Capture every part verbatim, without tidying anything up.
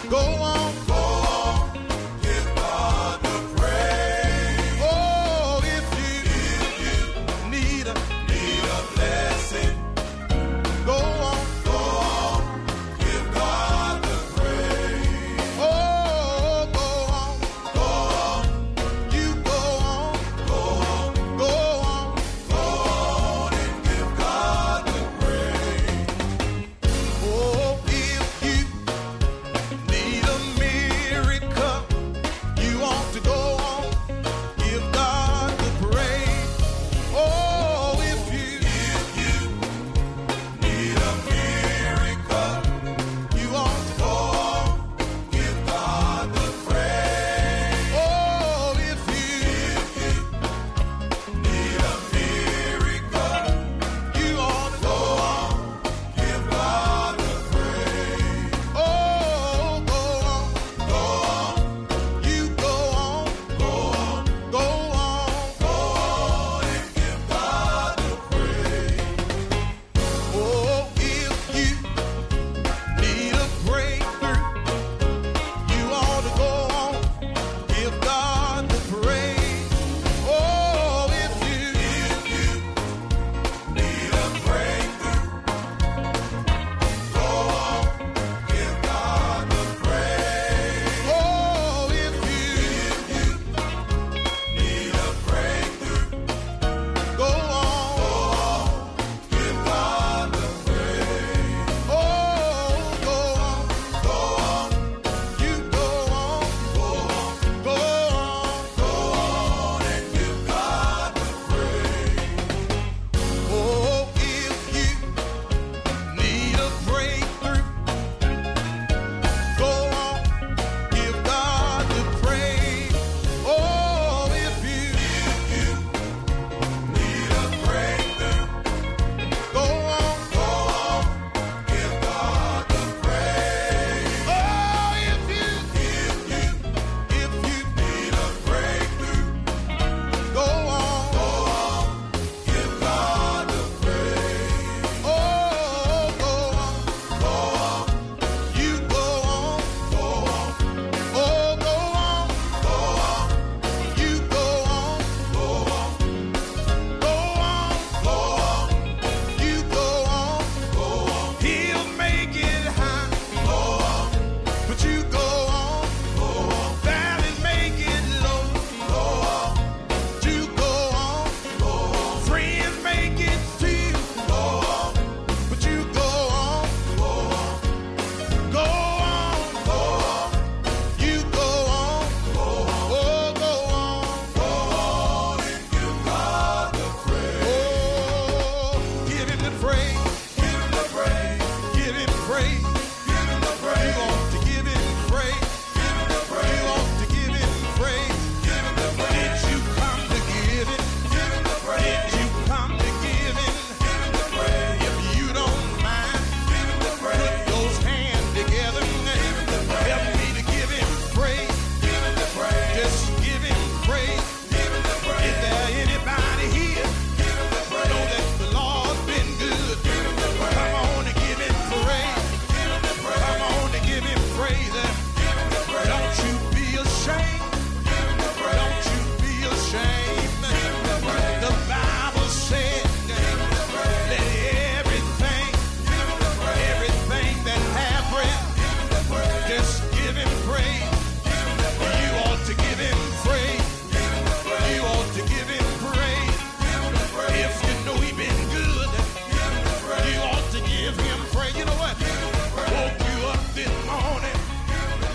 Go on, go on, give God the praise. Oh, if you, if you need a, need a blessing, go on, go on, give God the praise. Oh, go on, go on, you go on, go on, go on, go on and give God the praise. Oh, if you need a miracle, you ought to go on, give God the praise. Oh, if you, if you need a miracle, you ought to go on, give God the praise. Oh, if you, if you need a miracle, you ought to go on, give God the praise. Oh, go on, go on, you go on, go on, go on, go on and give God the praise. Oh, if you need a breakthrough, you ought to go on, give God the praise. Oh, if you, if you need a breakthrough, go on, give God the praise. Oh, if you, if you need a breakthrough, go on, go on, give God the praise. Oh, go on, go on, you go on, go on, go on, go on and give God the praise. Oh, if you need a breakthrough, go on, give God the praise. Oh, if you, if you need a breakthrough, go on, go on, give God the praise. Oh, if you, if you, if you need a breakthrough, go on, go on, give God the praise. Oh, go on, go on, you go on, go on, oh, go on, go on, you go on, go on, go on, go on, you go on, go on. He'll make it high, go on, but you go on, go on. Valley make it low, go on, you go on, go on. Friend make it feel, go on, but you go on, go on. Go on, go on, you go on, go on, oh, go on, go on and give God the praise. Oh, give him the praise, give him the praise, give him praise, give him the praise. You ought to give him praise, give him the praise. You ought to give him praise, give him the praise. Did you come to give it? Give him the praise. Did you come to give it? Give him the praise. If you don't mind, give him the praise. Put those hands together. Give him the praise. Help me to give him praise. Give him the praise. Just give him praise. Give him the praise. Is there anybody here? Give him the praise. Know that the Lord's been good. Give him the praise. Come on and give him praise. Give him the praise. Come on and give him praise. Give him the praise. Don't you be ashamed. Give him the praise. Don't you be ashamed. Give him the praise. The Bible said, give him the praise. Let everything, give him the praise. Everything that have breath, give him the praise. Just give him praise. Give him the praise. You ought to give him praise. Give him the praise. You ought to give him praise. Give him the praise. If you know he been good, give him the praise. You ought to give him praise. You know what? Give him the praise. Woke you up this morning. Give him the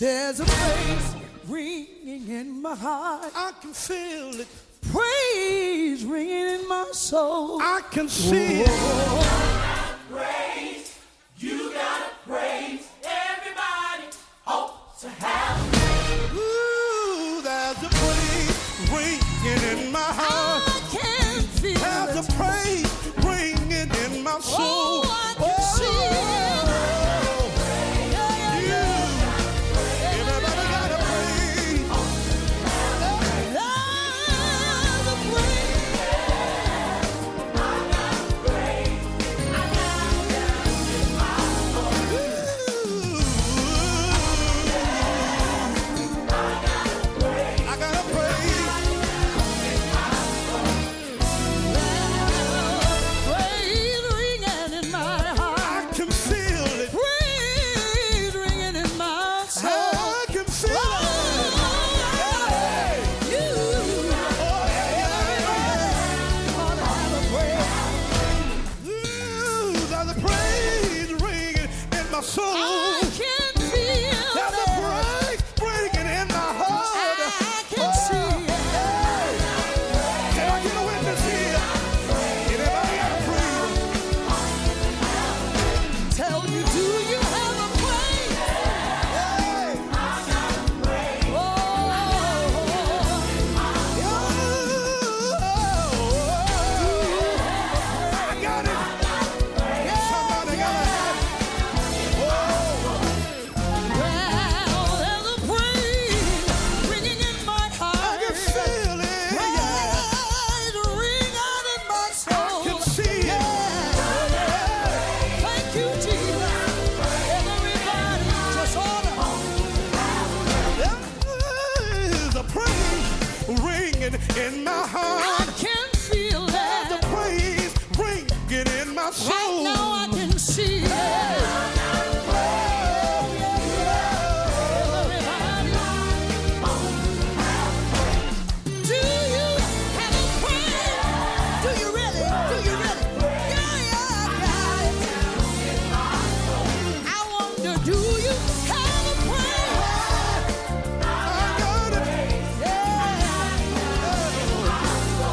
There's a praise ringing in my heart. I can feel it. Praise ringing in my soul. I can see it. Praise, you gotta praise. Everybody hope to have. Ooh, there's a praise ringing in my heart. I can feel There's it. a praise ringing in my soul. Oh, I can see it. Yeah, yeah, yeah. Everybody got a praise. There's a praise. I got a praise. Praise ringing in my heart. I can feel it. Praise ringing in my soul. I can feel it. Hey. You Oh, yeah, yeah, ought to have a praise. yeah. Ooh, there's a praise ringing in my soul. I can feel There's a it. praise ringing in my heart. I can see it. Hey. Can I get a witness here? Anybody got a praise? Tell you, do you have a praise? Hey. Oh, I got it. Somebody gotta have it. well, there's a praise ringing in my I heart. can feel it. Yeah. Praise ring out in my soul. Can see it. Thank you, Jesus. Everybody just order. There's a praise ringing in my I heart. can feel The that. praise ringing in my Right soul. now I can see it. Everybody. Do you have a praise? Do you really? Do you really? Yeah, yeah, I got it. I wonder, do you have a praise? I got it. Yeah.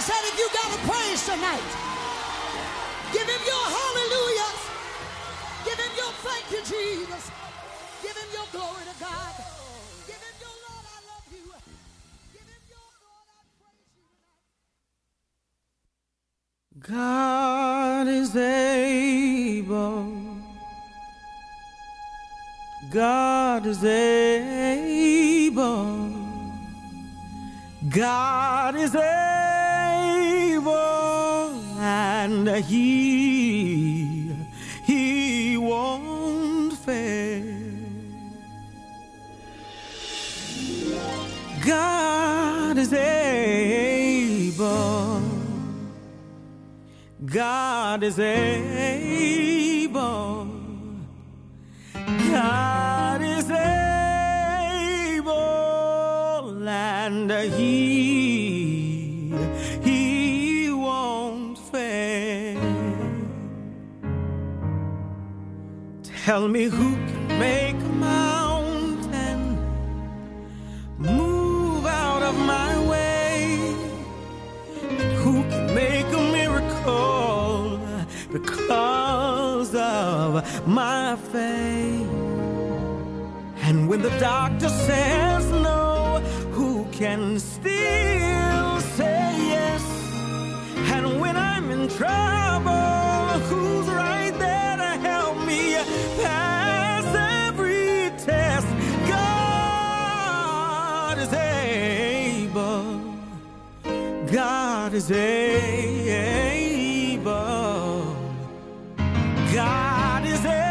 said if you got a praise tonight, give him your hallelujah. Give him your thank you, Jesus. Give him your glory to God. Give him your Lord, I love you. Give him your Lord, I praise you tonight. God is able. God is able. God is able, and he, he won't fail. God is able. God is able. God is able, and he, he won't fail. Tell me who can make a mountain move out of my way, and who can make a miracle because of my faith. And when the doctor says no, who can still say yes? And when I'm in trouble, who's right there to help me pass every test? God is able. God is able. God is able.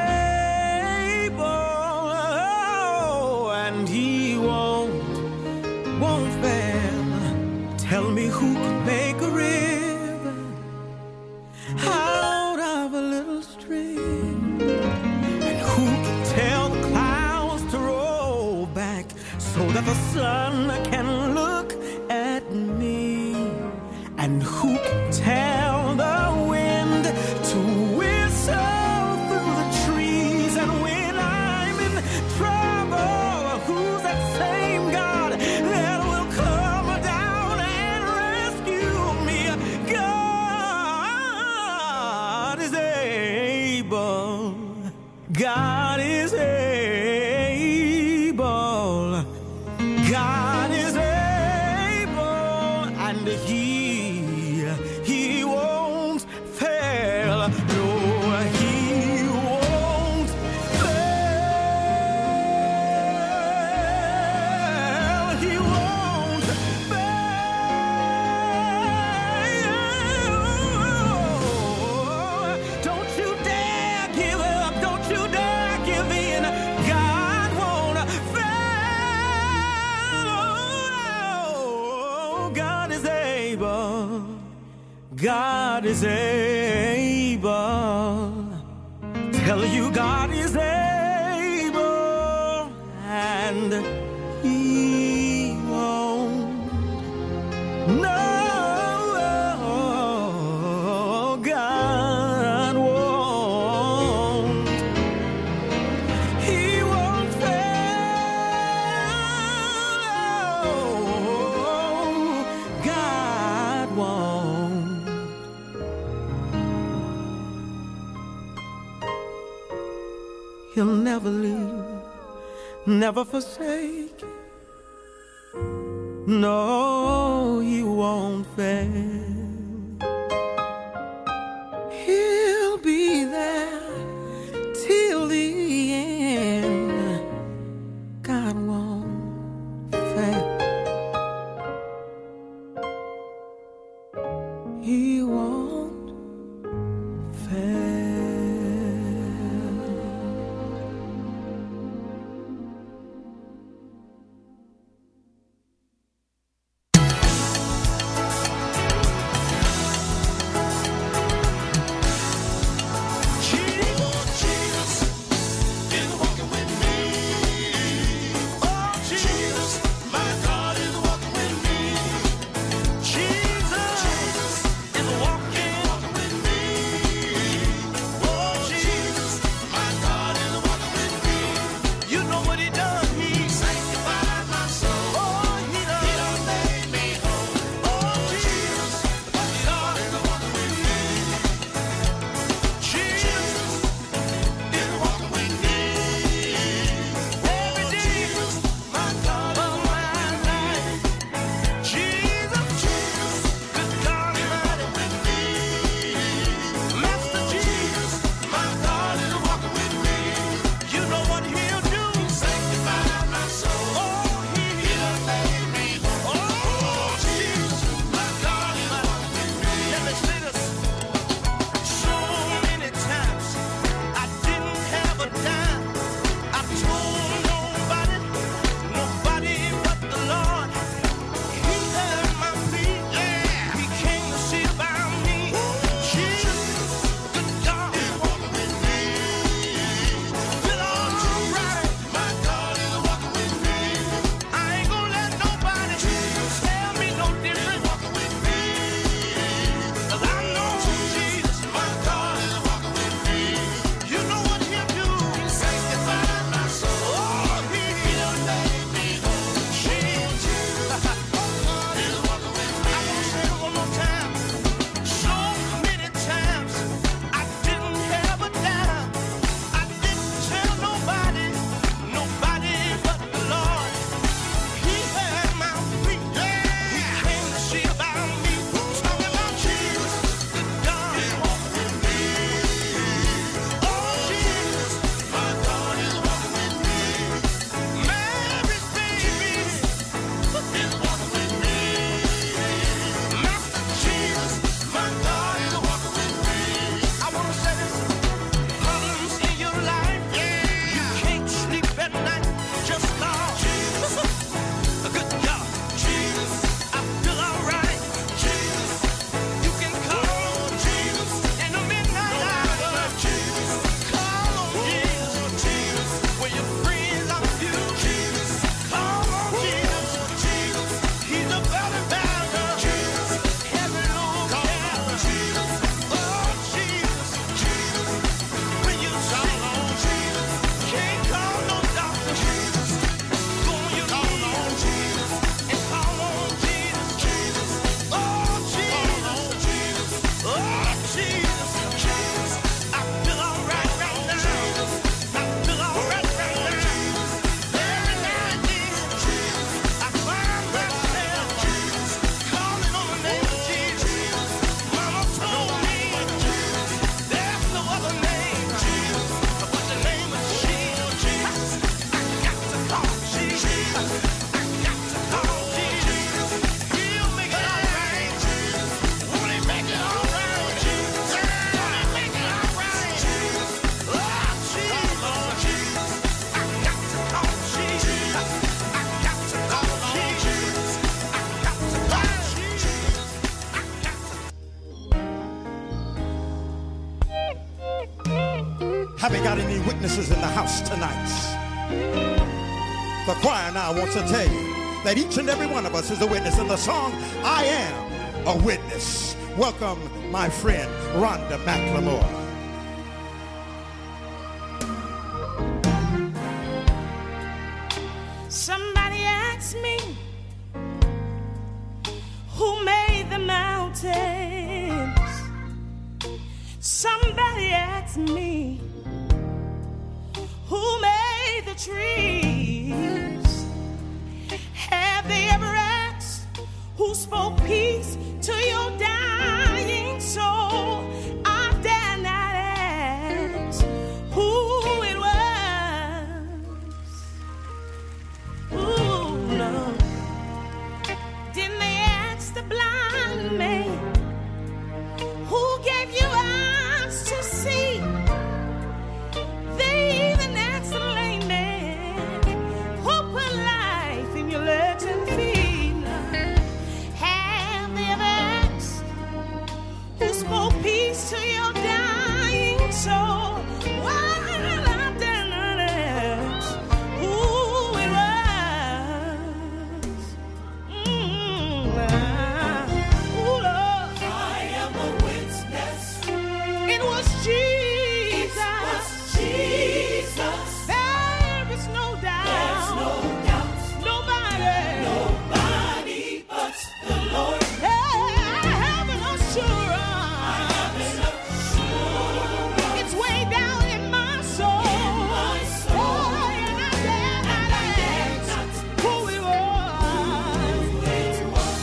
Tell me who can make a river out of a little stream, and who can tell the clouds to roll back so that the sun can look at me, and who can tell the wind to whistle through the trees. And when I'm in trouble, who's that same God that will come down and rescue me? God is able. God is able. God is able, and he, he won't fail. No, he won't fail. He won't fail. Don't you dare give up. Don't you dare give in. God won't fail. God is able. God is able. Tell you God is able, and he won't. No, God won't. He won't fail. God won't. He'll never leave, never forsake. No, he won't fail. He'll be there till the end. God won't fail. He won't fail. Have we got any witnesses in the house tonight? The choir now wants to tell you that each and every one of us is a witness in the song, I Am a Witness. Welcome, my friend, Rhonda McLemore. Somebody asked me who made the mountains. Somebody asked me who made the trees. Have they ever asked who spoke peace to your dying soul? I dare not ask who it was. Ooh, no. Didn't they ask the blind man who gave you eyes to see? They even asked the lame man who put life in your legs and feet. Have they ever asked who spoke peace to your dying soul? Well, I dare not ask who it was. Mm, ooh, Lord. I am a witness. It was Jesus. It was Jesus. There is no doubt. There's no doubt. Nobody. Nobody but the Lord. Hey, I have an assurance. I have an assurance. It's way down in my soul. In my soul. Oh, and I dare not I dare ask not who it was. It was.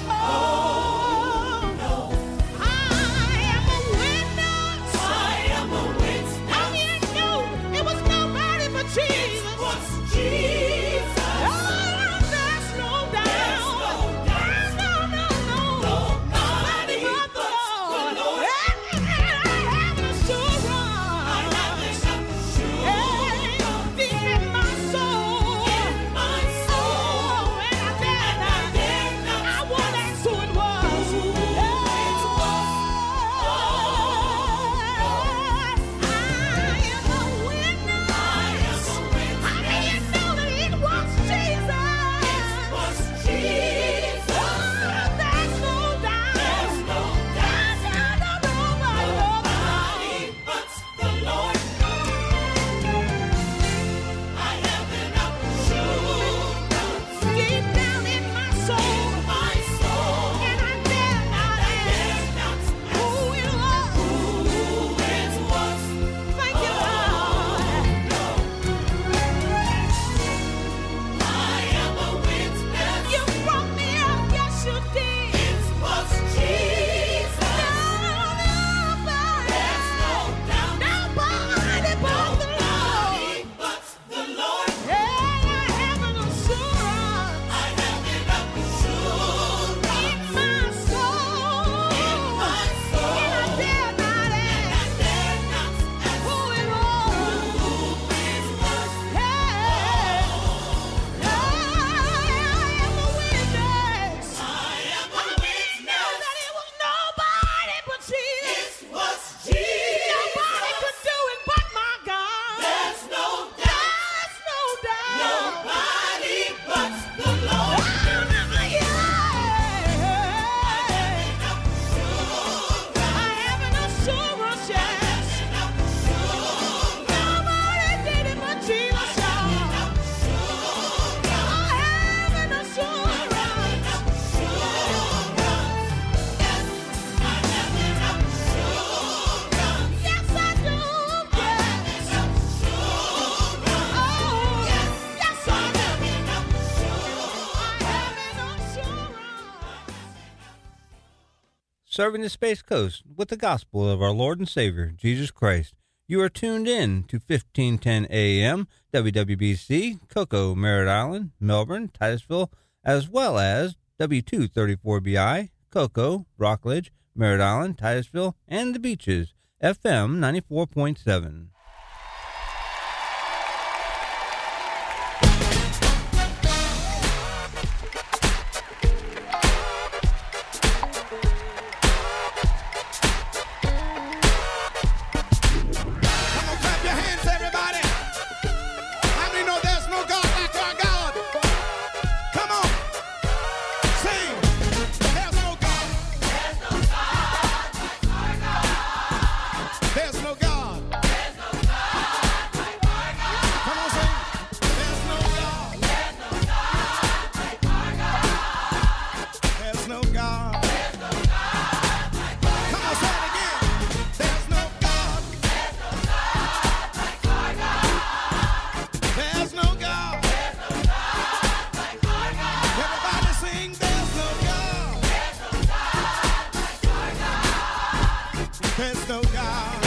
Oh, No. I am a witness. I am a witness. I mean, no, it was nobody but Jesus. It was Jesus. Oh, there's no doubt. no doubt. No, no, no. Nobody but the but the Lord. Lord. And I have an assurance. I have an assurance. Hey, deep in my soul. In my soul. Oh, and I dare And I not. dare not I won't ask who it was. Who it was. I am a witness. I am a witness. How do you know that it was Jesus? It was Jesus. Oh, there's no doubt. There's no doubt. No, no, no, nobody. Nobody but the Lord. I have an assurance. Deep down in my soul, My soul. and I dare not ask not who it was. who it was. Thank you, Lord. I am a witness. You brought me out, yes you did. It was Jesus. Nobody, There's no doubt. nobody but the Nobody Lord. but the Lord. Hey, I have an assurance I have an assurance. in my soul, In my soul. and I dare not I ask dare not ask who it was. who it was. Hey, I am a witness. I am I a mean, know witness. that it was nobody but Jesus. It was Jesus. Nobody could do it but my God. There's no doubt. There's no doubt. Nobody but the Lord. Ah, yeah. I have an assurance, yes. Nobody did it but Jesus, y'all. I have an assurance. Yes, I do. Yes. Oh, yes, I do. I have an assurance. Serving the Space Coast with the gospel of our Lord and Savior, Jesus Christ. You are tuned in to fifteen ten A M, W W B C, Cocoa, Merritt Island, Melbourne, Titusville, as well as W two thirty-four B I, Cocoa, Rockledge, Merritt Island, Titusville, and the Beaches, F M ninety-four point seven. Come on, clap There's no God